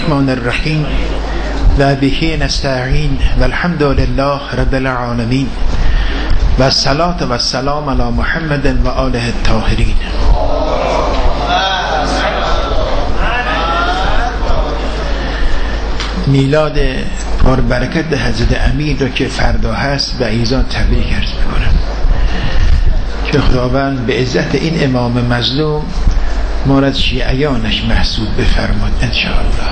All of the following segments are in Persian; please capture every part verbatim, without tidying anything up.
الرحمن الرحیم و به نستعین و الحمد لله رب العالمین و الصلاة و السلام علی محمد و آله الطاهرین. میلاد پربرکت حضرت امیر رو که فردا هست و ایزان تبریک عرض میکنم که خداوند به عزت این امام مظلوم مورد شیعیانش محسوب بفرماد انشاءالله.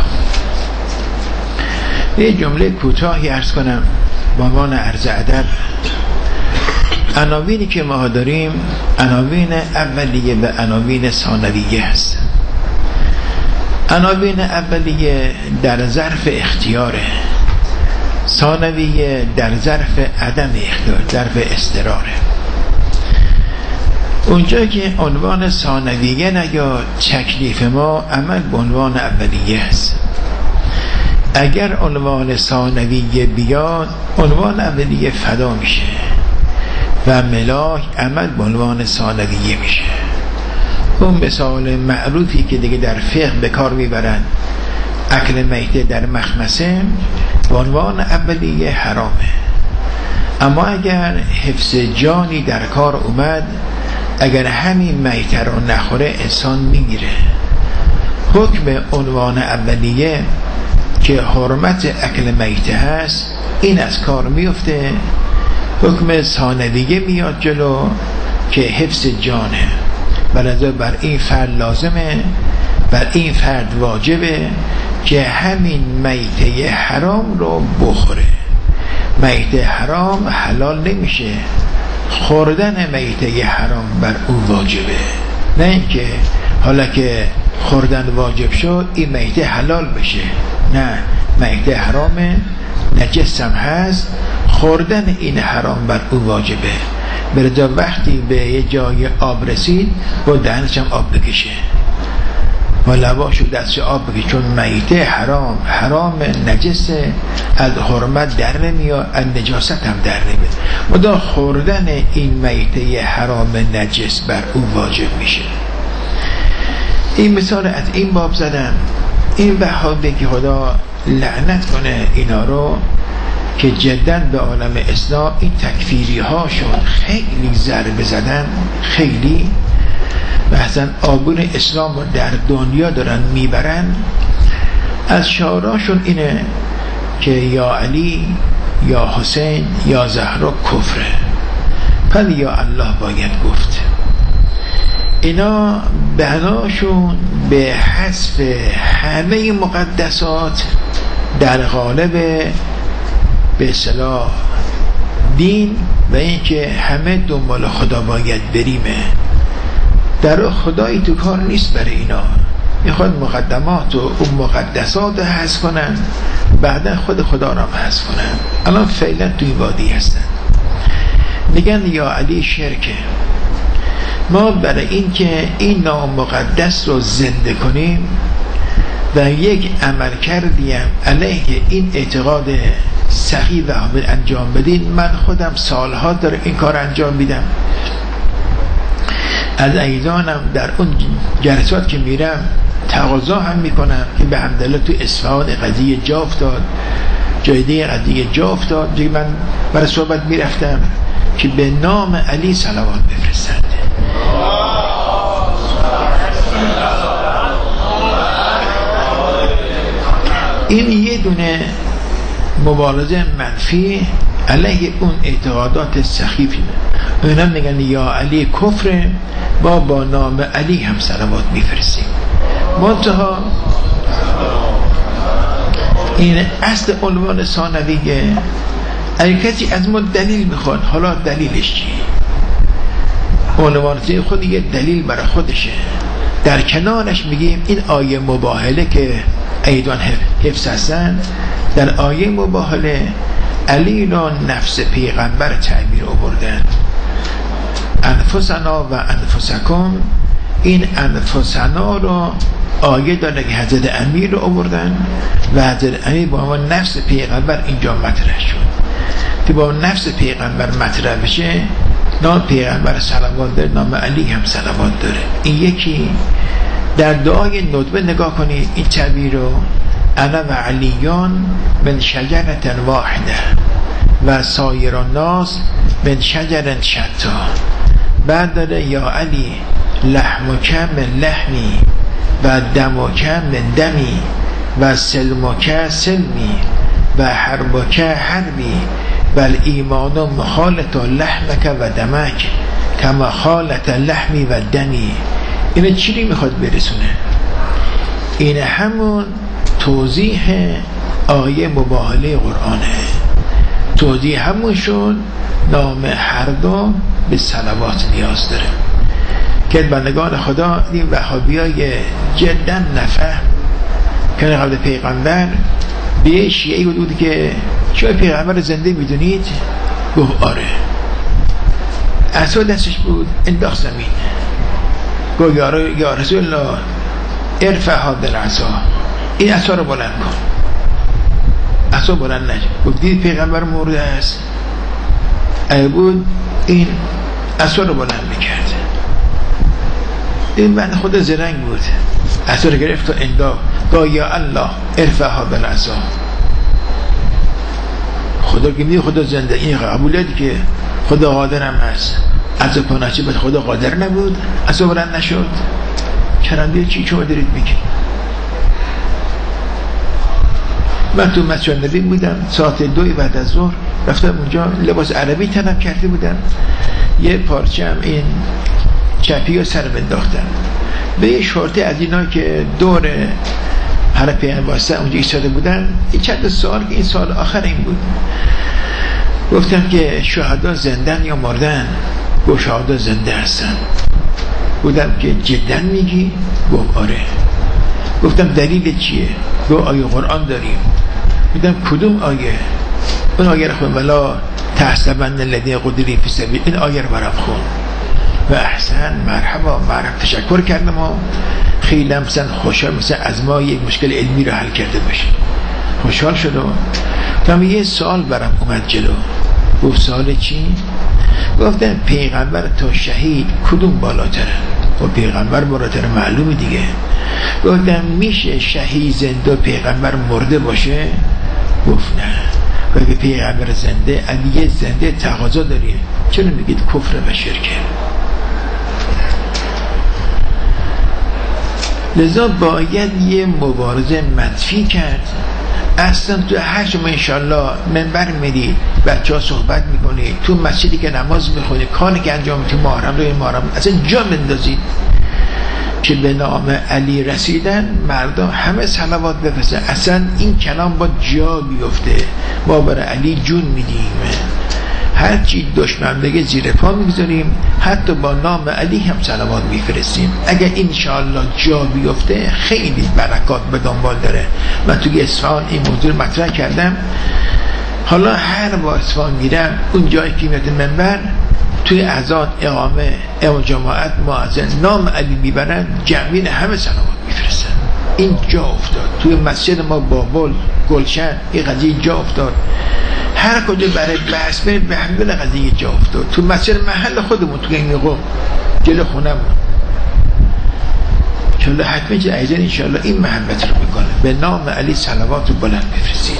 یه جمله کوتاهی عرض کنم با عنوان عرض ادب. عناوینی که ما داریم عناوین اولیه و عناوین ثانویه است. عناوین اولیه در ظرف اختیاره، ثانویه در ظرف عدم اختیار، ظرف اضطراره. اونجا که عنوان ثانویه نیاد تکلیف ما عمل به عنوان اولیه است. اگر عنوان ثانویه بیاد عنوان اولیه فدا میشه و ملاک عمل به عنوان ثانویه میشه. اون مثال معروفی که دیگه در فقه به کار میبرن، اکل میته در مخمسه به عنوان اولیه حرامه، اما اگر حفظ جانی در کار اومد، اگر همین میته رو نخوره انسان میمیره. حکم عنوان اولیه که حرمت اکل میته هست این از کار میفته. حکم ثانویه میاد جلو که حفظ جانه، بلکه بر این فرد لازمه، بر این فرد واجبه که همین میته حرام رو بخوره. میته حرام حلال نمیشه، خوردن میته حرام بر او واجبه، نه اینکه حالا که خوردن واجب شد این میته حلال بشه. نه، میته حرامه، نجس هم هست، خوردن این حرام بر او واجبه. برای وقتی به یه جای آب رسید با دهنش هم آب بکشه و لباش و دستش آب بکشه، چون میته حرام حرام نجسه، از حرمت در نمیاد، از نجاست هم در نمیاد. مدا خوردن این میته حرام نجس بر او واجب میشه. این مثال از این باب زدم. این وهابی که خدا لعنت کنه اینا رو که جداً به عالم اسلام این تکفیری هاشون خیلی ضربه زدن، خیلی بحثاً آبون اسلام رو در دنیا دارن میبرن. از شعاراشون اینه که یا علی یا حسین یا زهرا کفره، پس یا الله باید گفت. اینا بناشون به حذف همه مقدسات در قالب به اصطلاح دین و اینکه همه دنبال خدا باید بریمه. در خدایی تو کار نیست برای اینا، میخواد مقدمات و اون مقدسات حذف کنن، بعدا خود خدا را حذف کنن. الان فعلا توی وادی هستن، میگن یا علی شرکه. ما برای این که این نام مقدس رو زنده کنیم و یک عمل کردیم علیه این اعتقاد سخی و حامل انجام بدین، من خودم سالها داره این کار انجام میدم. از ایزانم در اون جلسات که میرم تقاضا هم میکنم که به حمدالله تو اصفهان قضیه جا افتاد، جایده قضیه جا افتاد، دیگه من برای صحبت میرفتم که به نام علی صلوات بفرستند. این یه دونه مبارزه منفی علیه اون اعتقادات سخیفی. اونا میگن یا علی کفره، با با نام علی هم صلوات میفرستیم. منتها این اصل عنوان ثانویه. اگه کسی از ما دلیل میخواد، حالا دلیلش چیه؟ عنوان خود یه دلیل برای خودشه. در کنارش میگیم این آیه مباهله که ایدان حفظ هستن، در آیه مباهله علی را نفس پیغمبر تعبیر آوردن. انفسنا و انفسکم، این انفسنا را آیه داره که حضرت امیر رو آوردن و حضرت امیر با ما نفس پیغمبر اینجا مطرح شد. که با نفس پیغمبر مطرح بشه، نام پیغمبر صلوات داره، نام علی هم صلوات داره. این یکی. در دعای ندبه نگاه کنید این تعبیر رو، انا و علیون من شجرة واحده و سایر الناس من شجر شتا. بعد داره یا علی لحمک من لحمی و دمک من دمی و سلمک سلمی و حربک حربی بل ایمان مخالط لحمک و دمک کما خالط لحمی و دمی. اینه چی میخواد برسونه؟ این همون توضیح آیه مباهله قرآنه. توضیح همون شد نام هر دو به صلوات نیاز داره که بندگان خدا این وهابیای جدا نفهم که قبل پیغمبر به شیعی بود که شما پیغمبر زنده میدونید؟ گفت آره. عصا دستش بود انداخت زمین. گفت یا رسول الله ارفع هذا العصا، این عصا رو بلند کن. عصا بلند نشد. گفت دید پیغمبر مرده است. اگه بود این عصا رو بلند میکرد. این بند خود زرنگ بود، عصا رو گرفت و انداخت. گفت یا الله ارفع هذا العصا. خدا که میگه خدا زنده، این قبولیتی که خدا قادرم هست. عصا پانچه به خدا قادر نبود، عصا بلند نشد. چرنده چی شما دارید میگی؟ من تو مسجد نبی بودم ساعت دوی بعد از ظهر، رفتم اونجا لباس عربی تنم کرده بودم، یه پارچه هم این چپی رو سر بنداختم به یه شورته از اینا که دور هر پیان واسه اونجا ایستاده بودن. این چند سال این سال آخر این بود. گفتم که شهدا زندن یا مردن؟ گفت شهدا زنده هستن. بودم که جدا میگی؟ گفت آره. گفتم دلیل چیه؟ گفت آیه قرآن داریم. بودم کدوم آیه؟ اون آیه رو خون ولا تحسبن الذین قتلوا فی سبیل، این آیه رو برام خون و احسن مرحبا مرحبا تشکر کردم و خیلی مثلا خوشحال، مثلا از ما یک مشکل علمی رو حل کرده باشه. خوشحال شدم. تا یه سال برام اومد جلو. گفت سال چی؟ گفتم پیغمبر تا شهید کدوم بالاتره؟ و پیغمبر بالاتره معلومه دیگه. گفتم میشه شهید زنده پیغمبر مرده باشه؟ گفت نه. اگه پیغمبر زنده علیه زنده تقاضا داره، چرا میگید کفر و شرکه؟ لذا باید یه مبارزه منفی کرد. اصلا تو هشت ما انشالله منبر میدید، بچه ها صحبت میکنید، تو مسجدی که نماز میخونید، کاری که انجام تو محرم روی محرم اصلا جا مندازید که به نام علی رسیدن مردم همه صلوات بفرستن. اصلا این کلام با جا بیفته. ما برای علی جون میدیم، هرچی دشمن بگه زیر پا میگذاریم، حتی با نام علی هم صلوات میفرستیم. اگر انشاءالله جا بیفته خیلی برکات به دنبال داره. من توی اصفهان این موضوع مطرح کردم. حالا هر با اصفهان میرم، اون جایی که میاد منبر توی اذان اقامه امام جماعت مؤذن نام علی میبرن، جمعین همه صلوات میفرستن. این جا افتاد توی مسجد ما بابل گلشن، این قضیه جا افتاد. هر کجا برای بحث برید به همین قضیه جا افتاد. تو مسجد محل خودمون توی این قوم جلو خونمون انشالله حتما چه ایزن انشالله این محبت رو میکنه. به نام علی صلوات رو بلند بفرستید.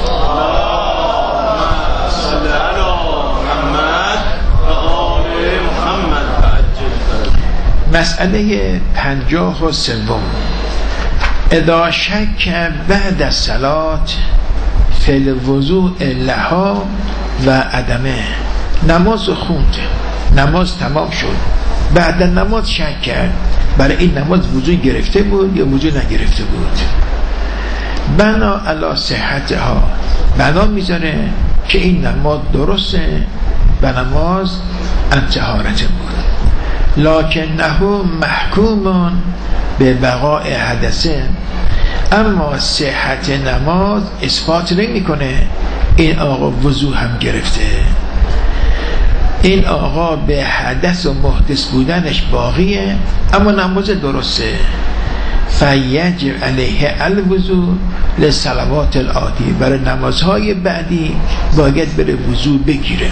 مسئله پنجاه و سوم، اذا شک بعد الصلاة فی الوضوء لها و عدمه. نماز خوند، نماز تمام شد، بعد نماز شک کرد برای این نماز وضوء گرفته بود یا وضوء نگرفته بود. بنا علی صحتها، بنا میذاره که این نماز درسته و نماز ان طهارت بود، لکنه محکوم به بقاء حدثه. اما صحت نماز اثبات نمی کنه این آقا وضو هم گرفته، این آقا به حدث و محدث بودنش باقیه اما نماز درسته. فیجب علیه الوضو للصلوات الآتی، برای نمازهای بعدی باید بره وضو بگیره.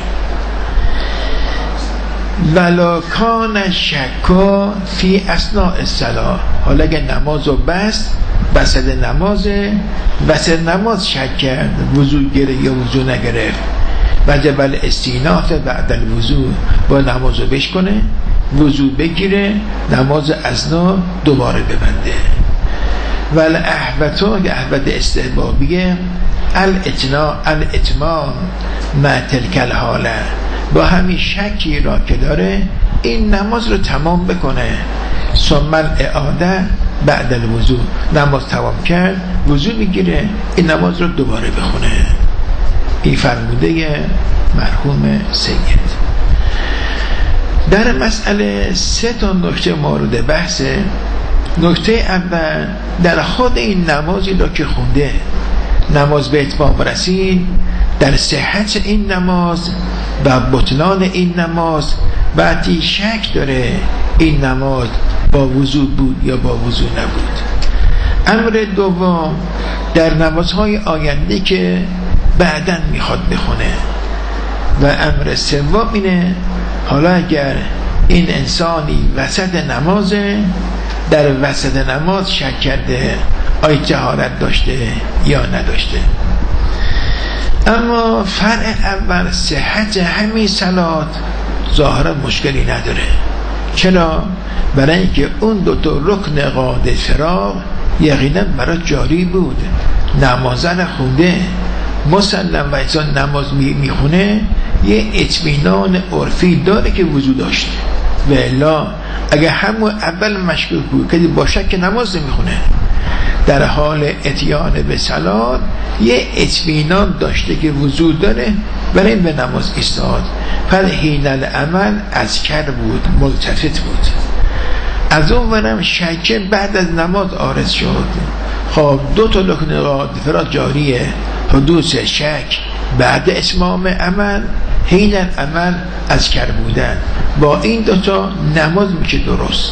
ولو کان شک فی اثناء الصلاة، حالا اگه نمازو بست وسط نماز وسط نماز شک کرد وضو گرفت یا وضو نگرفت، وجب الاستیناف بعد الوضو، با نماز رو بشکنه، وضو بگیره، نماز اذنا دوباره ببنده. ول احبتو که احبت استحبابیه الاتنا الاتمام مع تلک الحاله، با همین شکی را که داره این نماز رو تمام بکنه. ثم الاعاده بعد الوضو، نماز تمام کرد وضو میگیره این نماز رو دوباره بخونه. این فرموده مرحوم سید. در مسئله سه تا نکته مورد بحثه. نکته اول در خود این نمازی را که خونده نماز به اتمام رسید، در صحت این نماز و بطلان این نماز بعدی شک داره این نماز با وضو بود یا با وضو نبود. امر دوم در نمازهای آینده که بعداً میخواد بخونه. و امر سوم اینه حالا اگر این انسانی وسط نمازه، در وسط نماز شک کرده آیا طهارت داشته یا نداشته. اما فرع اول صحت همین صلات ظاهرا مشکلی نداره. چرا؟ برای اینکه اون دو تا رکن قاعده فراغ یقینا برای جاری بود، نماز را خونده، مسلم و انسان نماز میخونه یه اطمینان عرفی داره که وضو داشته، و الا اگه همون اول مشکوک بود که با شک نماز نمیخونه، در حال اتیان به صلات یه اطمینان داشته که وضو داره برای این به نماز ایستاد. پر حین العمل از کر بود، ملتفت بود. از اون ورم شک بعد از نماز عارض شد. خب دو تا لکن قاعده فراغ جاریه، حدوث شک بعد اتمام عمل، حین العمل از کر بودن، با این دوتا نماز میشه درست.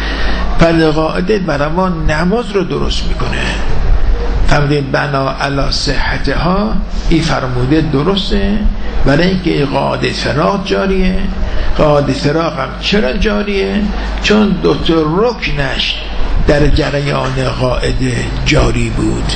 پر قاعده برای نماز رو درست میکنه. فرمودید بنا علی صحتها، این فرموده درسته برای اینکه قاعده فراغ جاریه. قاعده فراغ هم چرا جاریه؟ چون دو تا رکنش در جریان قاعده جاری بود.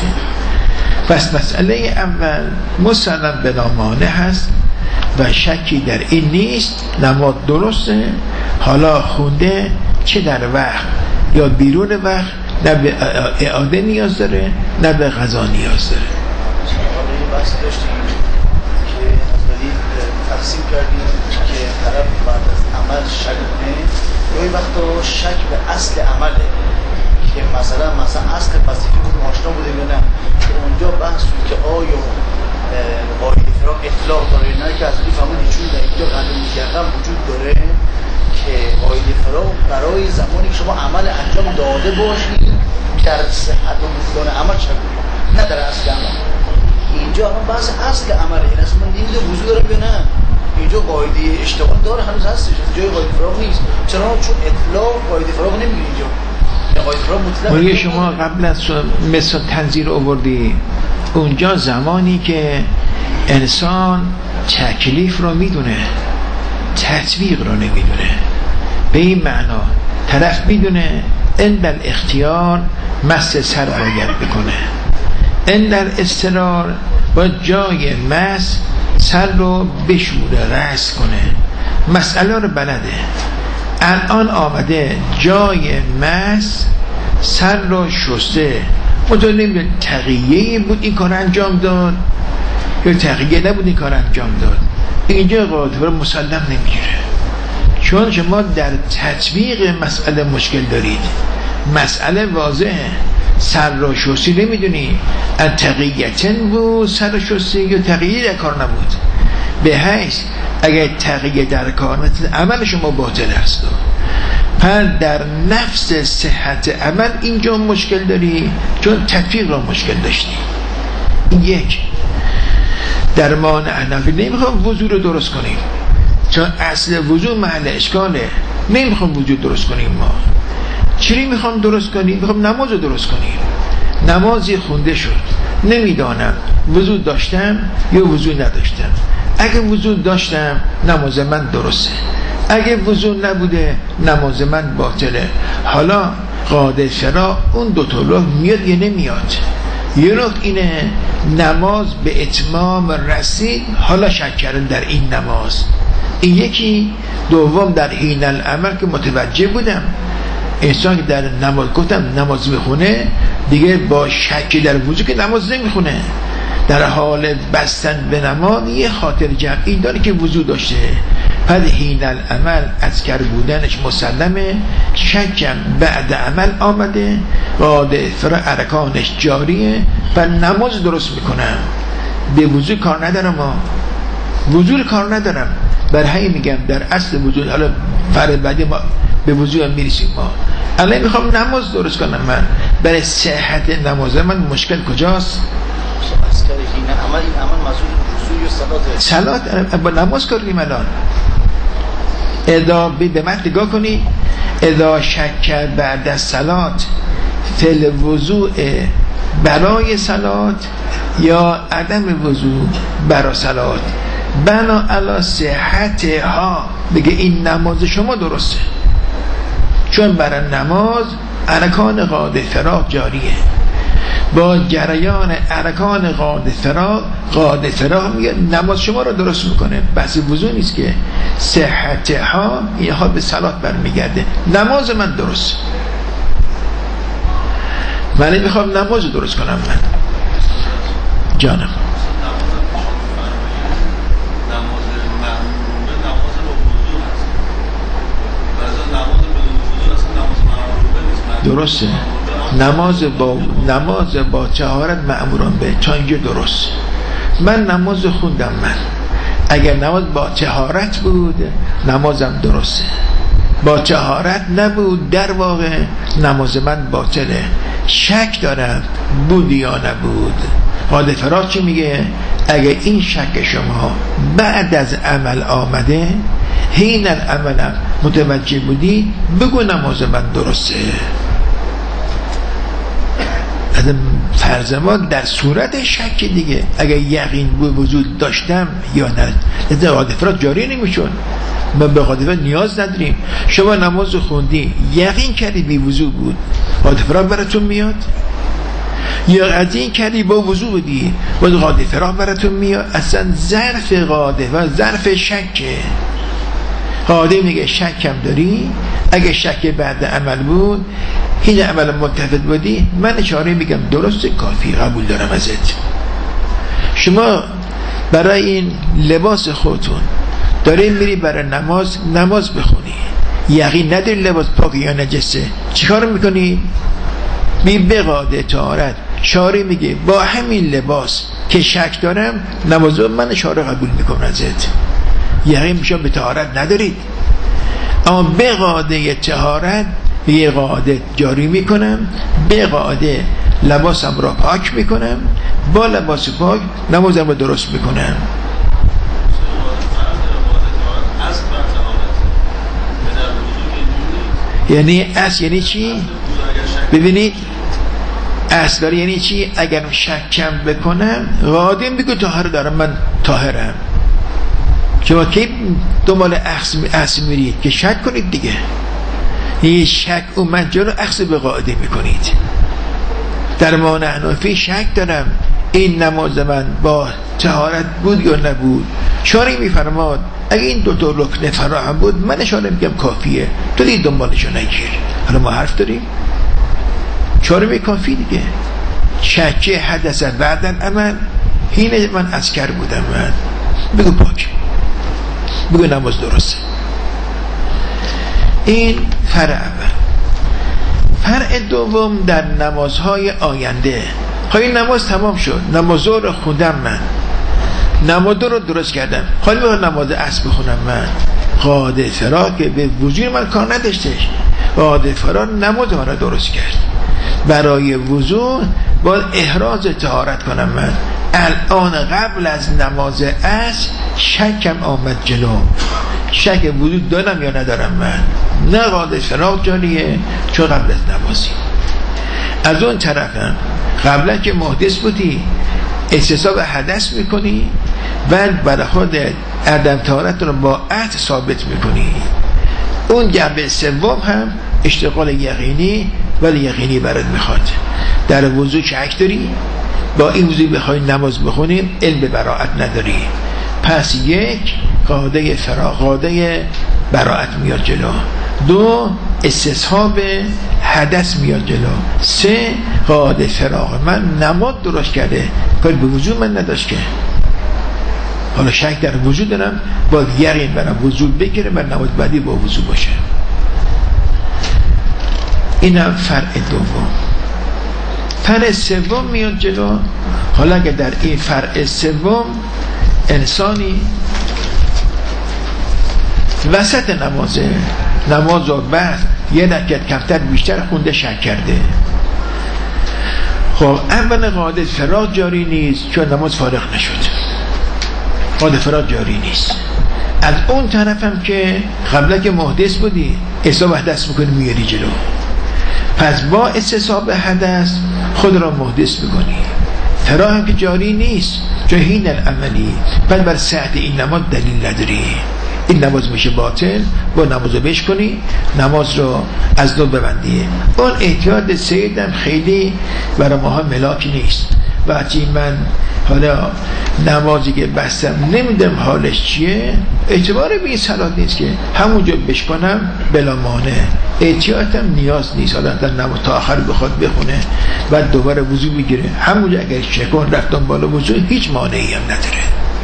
پس مسئله اول مسلم بلا مانع هست و شکی در این نیست، نماز درسته. حالا خونده چه در وقت یا بیرون وقت، نه به اعاده نیاز داره نه به قضا نیاز داره. حالا بحث داشتیم که ولی تقسیم کردیم که طرف بعد از عمل شک کنه یا این وقتا شک به اصل عمله، که مثلا مثلا اصل پسیفی بود آشنا بوده یا نه، که اونجا بحث بود که آیا قاعده فراغ اطلاق داره نه، که از این فهمون هیچون در اینجا قدر میکردم وجود داره که قاعده فراغ برای زمانی که شما عمل انجام داده باشید در صحت و بودن عمل شک کنید، نه در اصل عمل. اینجا هم بحث اصل عمله، این اصلا من نمیده وجود داره یا نه. اینجا قاعده اشتغال داره هنوز هستش، جای قاعده فراغ نیست. چرا؟ چون اطلاق قاعده فراغ نمیگیره اینجا. ولی شما قبل از مثل تنظیر آوردی اونجا زمانی که انسان تکلیف رو میدونه تطبیق رو نمیدونه، به این معنا طرف میدونه ان در اختیار مس سر باید بکنه، ان در اضطرار با جای مس سر رو بشوره رأس کنه، مسئله رو بلده. الان آمده جای مس سر رو شسته، مطمئن نمیدونه تقییه بود این کار انجام داد یا تقییه نبود این کار انجام داد. اینجا قاعده رو مسلم نمیگیره، چون شما در تطبیق مسئله مشکل دارید. مسئله واضحه، سر رو شستی نمیدونی از تقییتن بود سر رو شستی یا تقییه در کار نبود، به حیث اگر تقییه در کار مثل عمل شما باطل هست. پر در نفس صحت عمل اینجا مشکل داری، چون تطبیق را مشکل داشتی. این یک درمان عنفی. نمیخوام وضو رو درست کنیم، چون اصل وضو محل اشکاله. نمیخوام وضو درست کنیم. ما چی میخوام درست کنیم؟ میخوام نماز رو درست کنیم. نمازی خونده شد، نمیدانم وضو داشتم یا وضو نداشتم. اگه وضو داشتم نماز من درسته، اگه وضو نبوده نماز من باطله. حالا قاعده شرا اون دو تا رکن میاد یا نمیاد. یه رکن اینه نماز به اتمام رسید، حالا شک کردن در این نماز. این یکی. دوم در حین العمل که متوجه بودم انسان که در نماز گفتم نماز میخونه دیگه با شک در وضو که نماز نمیخونه، در حال بستن به نماز یه خاطر جمعی داره که وضو داشته، پس حین العمل اذکر بودنش مسلمه، شکم بعد عمل آمده، قاعده فرا ارکانش جاریه و نماز درست میکنم، به وضو کار ندارم، ما وضو کار ندارم. بر همین میگم در اصل وضو، حالا فرض بعدی ما به وضو هم میرسیم، ما الان میخوام نماز درست کنم، من برای صحت نماز من مشکل کجاست؟ اذکر حین عمل، این عمل مسئول وضو یا صلات؟ صلات با نماز کردیم. الان اذا به من نگاه کنی، اذا شک بعد از صلات فل وضوء برای صلات یا عدم وضوء برای صلات، بنا علی صحتها بگه این نماز شما درسته، چون برای نماز ارکان قاعده فراغ جاریه، با جریان ارکان قاعده فراغ قاعده فراغ میگه نماز شما رو درست میکنه. بحث وضو نیست که، صحتها اینها به صلات برمیگرده. نماز من درست، من میخوام نماز درست کنم. من جانم درسته، نماز با نماز با طهارت مأموران به چون اینجا درست. من نماز خوندم، من اگر نماز با طهارت بود نمازم درسته، با طهارت نبود در واقع نماز من باطله. شک دارم بود یا نبود. قاعده فراغ چی میگه؟ اگر این شک شما بعد از عمل آمده، حین العمل متوجه بودی، بگو نماز من درسته. فرض ما در صورت شک دیگه، اگر یقین به وجود داشتم یا نه، لذا قاعده فراغ جاری نمیشون، ما به قاعده فراغ نیاز نداریم. شما نماز خوندی یقین کردی بی وضو بود، قاعده فراغ براتون میاد؟ یا از این کردی با وضو بودی و قاعده فراغ براتون میاد؟ اصلا ظرف قاعده و ظرف شکه. قاعده میگه شکم داری، اگه شک بعد عمل بود، این عمل متفق بودی، من اشاره میگم درست، کافی، قبول دارم ازت. شما برای این لباس خودتون داری میری برای نماز نماز بخونی، یقین نداری لباس پاک یا نجسه، چیکار میکنی؟ می به قاعده طهارت شاری میگه با همین لباس که شک دارم نماز من اشاره قبول میکنم ازت، یقین میشم به طهارت ندارید، اما به قاعده طهارت یه قاعده جاری میکنم، به قاعده لباسم را پاک میکنم، با لباس پاک نمازم را درست میکنم. یعنی اصل یعنی چی؟ ببینید اصل داره یعنی چی؟ اگر شکم بکنم قاعده بگو طاهر دارم، من طاهرم. شما که دنبال اصل میرید که شک کنید دیگه، این شک اومد جلو اخذ به قاعده میکنید. در ما نحنفی شک دارم این نماز من با طهارت بود یا نبود، شارع میفرماد اگه این دو تا رکن فراهم بود من اشاره میگم کافیه، تو دیگه دنبالشو نگیر. حالا ما حرف داریم شارع می کافی دیگه. شک حدث بعدن عمل، هین من اذکر بودم، من بگو پاک، بگو نماز درسته. این فرع اول. فرع دوم در نمازهای آینده. خواهی نماز تمام شد، نماز رو خوندم، من نماز رو درست کردم، خواهی به نماز عصر بخونم، من قاعده فراغ که به وجود من کار نداشتش، قاعده فراغ نماز من رو درست کرد. برای وضو باید احراز طهارت کنم، من الان قبل از نماز عصر شکم آمد جلو، شک وجود دارم یا ندارم، من نه قاعده فراغ جاریه چون قبل از نمازی. از اون طرفم قبلا که محدث بودی استصحاب حدث میکنی، بعد برای خود عدم طهارت رو با عهد ثابت میکنی. اون جنبه سوم هم اشتغال یقینی ولی یقینی برات میخواد. در وضو شک داری، با این وضو بخوای نماز بخونیم علم به براءت نداری، پس یک قاعده فراغ قاعده براءت میاد جلو، دو استصحاب حدث میاد جلو، سه قاعده فراغ من نماز درست کرده کاری به وضو من نداشت که حالا شک در وضو دارم باید یقین برم وضو بگیره بر نماز بعدی با وضو باشه. اینم فرع دوم. فرع سوم میاد جلو. حالا اگه در این فرع سوم انسانی وسط نمازه نماز و بعد یه رکعت کمتر بیشتر خونده شک کرده، خب اول قاعده فراغ جاری نیست چون نماز فارغ نشد، قاعده فراغ جاری نیست. از اون طرفم که قبلا که محدث بودی حساب حدث میکنی میاری جلو، پس با استصحاب حدث خود را محدث میکنی. فراغ هم که جاری نیست چون هین العملی، بعد بر صحت این نماز دلیل نداری، این نماز میشه باطل، با نماز رو بش کنی، نماز رو از نو ببندی. اون احتیاط سیدم خیلی برای ماها ملاک نیست. وقتی من حالا نمازی که بستم نمیدم حالش چیه، اعتبار به این صلاح نیست که همونجا بشکنم بلا مانع، احتیاطم نیاز نیست حالا در نماز تا آخر بخواد بخونه بعد دوباره وضو بگیره، همونجا اگر شکن رفتم بالا وضو هیچ مانعی هم نداره.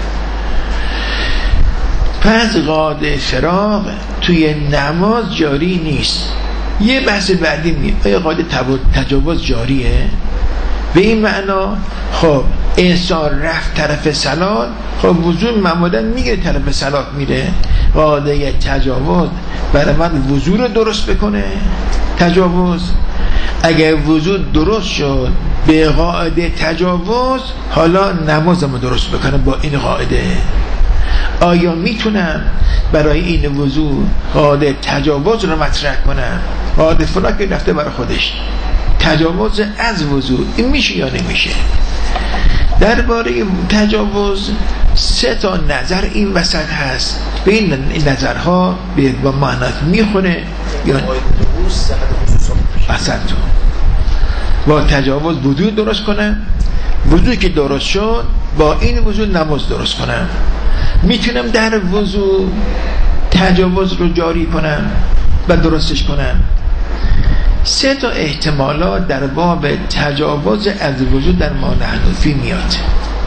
پس قاعده فراغ توی نماز جاری نیست. یه بحث بعدی میگه آیا قاعده تجاوز جاریه؟ به این معنا خب انسان رفت طرف صلات، خب وضو معمولا میگه طرف صلات میره، قاعده تجاوز برای من وضو رو درست بکنه. تجاوز اگر وضو درست شد به قاعده تجاوز، حالا نمازمو درست بکنه با این قاعده. آیا میتونم برای این وضو قاعده تجاوز رو مطرح کنم؟ قاعده فلان که رفته برای خودش تجاوز از وضو، این میشه یا نمیشه؟ درباره تجاوز سه تا نظر این وسط هست، به این نظرها با معنات میخونه یا اصلا تو با تجاوز وضو درست کنم، وضوی که درست شد با این وضو نماز درست کنم. میتونم در وضو تجاوز رو جاری کنم و درستش کنم. سه تا احتمالات در باب تجاوز از وضو در ما حنفی میاد.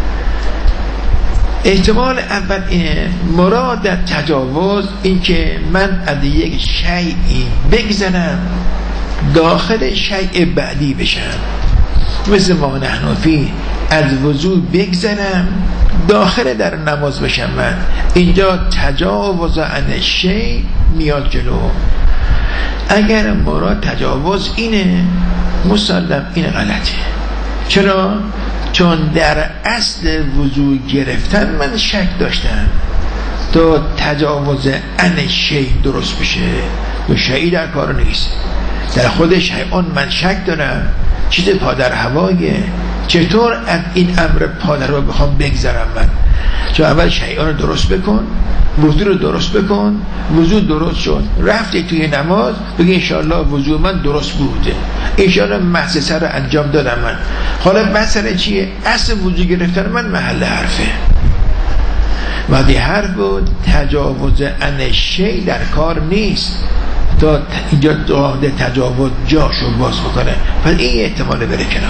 احتمال اول اینه مراد در تجاوز این که من از یک شیئی بگذرم داخل شیء بعدی بشم، مثل ما حنفی از وضو بگذرم داخل در نماز بشم. من اینجا تجاوز عن شیء میاد جلو. اگر مراد تجاوز اینه مسلم این غلطه. چرا؟ چون در اصل وضو گرفتن من شک داشتم تا تجاوز عن شیء درست بشه و شیء در کار نیست، در خود شیء من شک دارم، چیز پادر هوایه، چطور از این امر پادر رو بخوام بگذرم من؟ چون اول شیء رو درست بکن، وضو رو درست بکن، وضو درست شد رفتی توی نماز بگی انشاءالله وضو من درست بوده، انشاءالله محسسه رو انجام دادم من. حالا مسئله چیه؟ اصل وضو گرفتن من محل حرفه. وقتی حرف بود تجاوز عن شیء در کار نیست تا اینجا قاعده تجاوز جاشو باز بکنه، پس این احتمال بره کنار.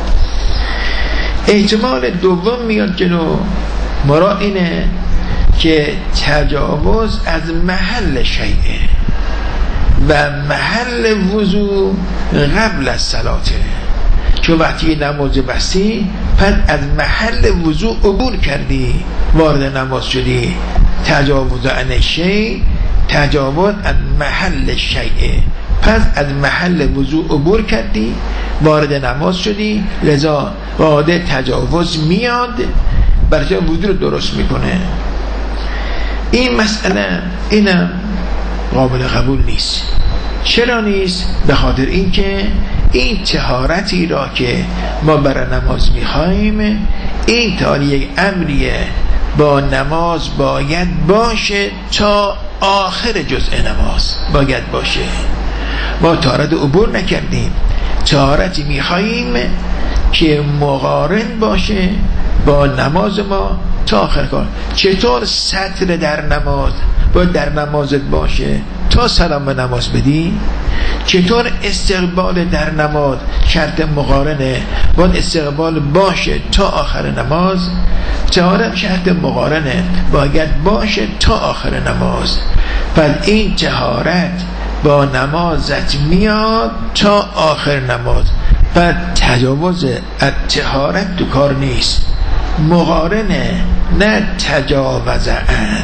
احتمال دوم میاد جلو، مراد اینه که تجاوز از محل شیء و محل وضو قبل از صلاته. چون وقتی نماز بستی پس از محل وضو عبور کردی وارد نماز شدی، تجاوز عن شیء تجاوز از محل شیء، پس از محل وضو عبور کردی وارد نماز شدی، لذا قاعده تجاوز میاد برای وضو رو درست میکنه. این مسئله اینم قابل قبول نیست. چرا نیست؟ به خاطر اینکه این طهارتی را که ما برای نماز میخوایم این تا یک امریه با نماز باید باشه تا آخر جزء نماز باید باشه. ما طهارت عبور نکردیم، طهارتی میخواییم که مقارن باشه با نماز ما تا آخر کار. چطور سطر در نماز باید در نمازت باشه تا سلام به نماز بدی؟ چطور استقبال در نماز شرط مقارنه باید استقبال باشه تا آخر نماز؟ طهارت شرط مقارنه باید باشه تا آخر نماز. پس این طهارت با نمازت میاد تا آخر نماز. پس تجاوز طهارت تو کار نیست، مقارنه نه تجاوزن.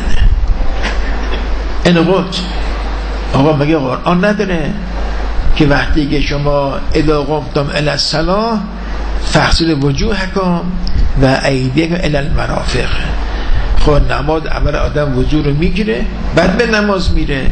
این قلت آقا مگه قرآن نداره که وقتی که شما اذا قمتم الی الصلاة فاغسلوا وجوهکم و ایدیکم الی المرافق؟ خود نماز اول آدم وضو رو میگیره بعد به نماز میره.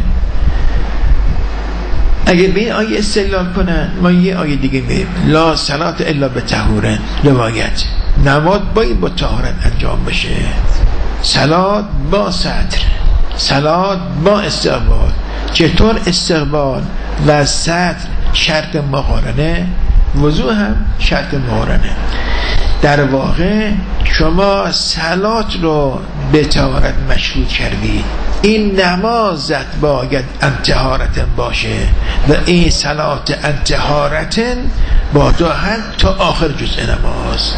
اگه به این آیه استدلال کنن ما یه آیه دیگه میگیم لا صلاة الا بطهور، روایت نماز باید با طهارت انجام بشه. صلات با ستر، صلات با استقبال. چطور استقبال و ستر شرط مقارنه، وضو هم شرط مقارنه. در واقع شما صلات رو به طهارت مشروط کردی، این نمازت باید انتهارتن باشه و این صلات انتهارتن با تو هم تا آخر جزء نماز.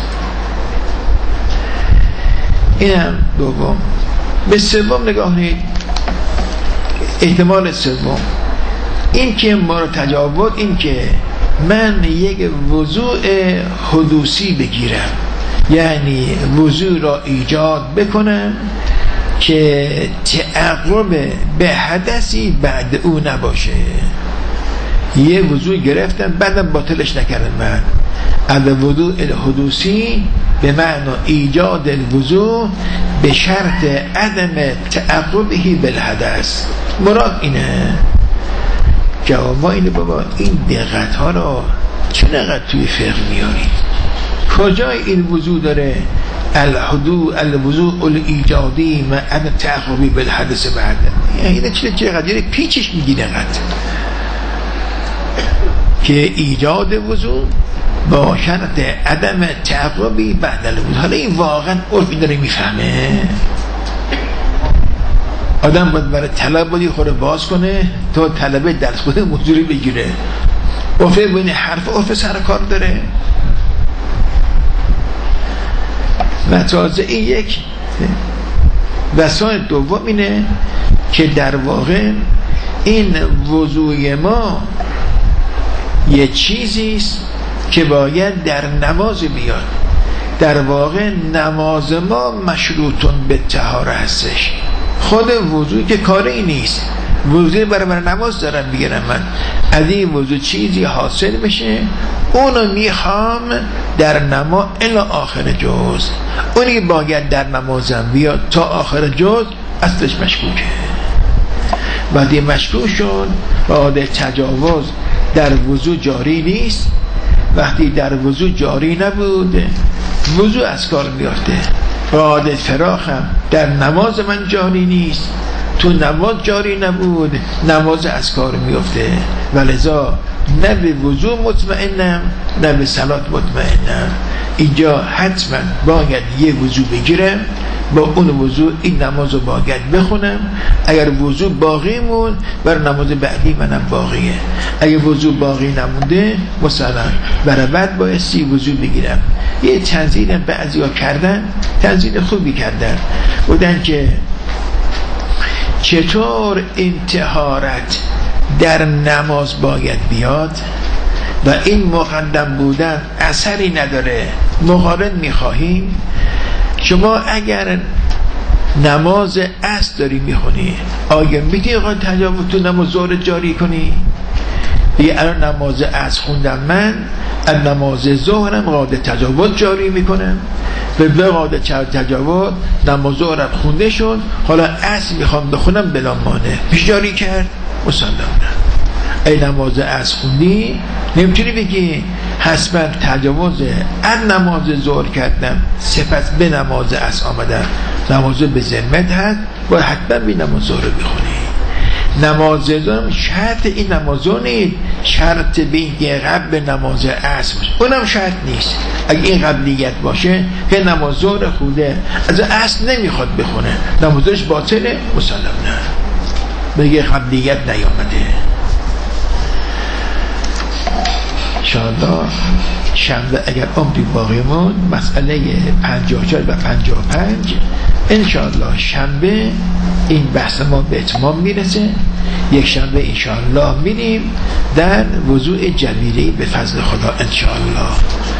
اینم دوم. به سوم نگاه کنید. احتمال سوم این که ما رو تجاوز، این که من یک وضوء حدوثی بگیرم، یعنی وضوء را ایجاد بکنم که تعقب به حدثی بعد او نباشه. یه وضوء گرفتم بعدم باطلش نکردم. من الوضوء الحدوثی به معنی ایجاد الوضوء به شرط عدم تعقبه بالحدث. مراد اینه. جواب ما اینه بابا این دقت ها رو چقدر توی فقه میارید؟ کجای این وضوء داره الحدو الوضوء الایجادی ما عدم تعقبه بالحدث بعد؟ یعنی چه چقدر یعنی پیچش میگیره قد که ایجاد وضوء با شرط عدم تعقبی بعد الوضوء. حالا این واقعا عرفی داره میفهمه؟ آدم باید برای طلب بودی خوره باز کنه تا طلبه درس خود موضوعی بگیره. عرفه بین حرف عرف سر کار داره. و تازه این یک وسایل دوم اینه که در واقع این وضوع ما یه چیزیست که باید در نماز بیاد. در واقع نماز ما مشروطون به طهاره هستش. خود وضوع که کاری نیست، وضوع برای برای نماز دارم میگیرم. من از این وضوع چیزی حاصل بشه اونو میخوام در نماز الی آخر جز. اونی باید در نمازم بیاد تا آخر جز اصلش مشکوکه. بعدی مشکوک شد بعد تجاوز در وضوع جاری نیست. وقتی در وضوع جاری نبود وضوع از کار میافته. بعد فراخم در نماز من جاری نیست، تو نماز جاری نبود نماز از کار میفته. ولذا نه به وضوع مطمئنم نه به صلات مطمئنم. اینجا حتما باید یه وضوع بگیرم، با اون وضوع این نماز رو باید بخونم. اگر وضوع باقی مون بر نماز بعدی منم باقیه. اگر وضوع باقی نمونده مثلا برای بعد بایستی وضوع بگیرم. یه تنزیل بعضی ها کردن، تنزیل خوبی کردن، بودن که چطور این طهارت در نماز باید بیاد و این مقدم بودن اثری نداره، مقارن میخواهیم. شما اگر نماز عصر داری میخونی آیا میتونی آقا تجاوز تو نماز ظهر جاری کنی؟ دیگه الان نماز عصر خوندم من، از نماز ظهرم قاعده تجاوز جاری میکنم، به قاعده تجاوز نماز ظهرم خونده شد، حالا عصر میخوام بخونم بلا مانع پیش جاری کرد مسلم نه. ای نماز عصر خوندی نمیتونی بگی حسبا تجاوز از نماز ظهر کردم سپس به نماز عصر آمدم. نماز به ذمت هست باید حتما به نماز ظهر بخونی. نماز دارم شرط این نمازو نیست، شرط به اینکه قبل نماز عصر باشه اونم شرط نیست. اگه این قبلیت باشه که نماز ظهر خوده از عصر نمیخواد بخونه نمازش باطله مسلم نه بگه قبلیت نیامده. انشاءالله شنبه اگر عمری باقی موند مسئله پنجاه و چهار و پنجاه و پنج انشاءالله شنبه این بحث ما به اتمام میرسه. یک شنبه انشاءالله میریم در وضوء جمیله به فضل خدا انشاءالله.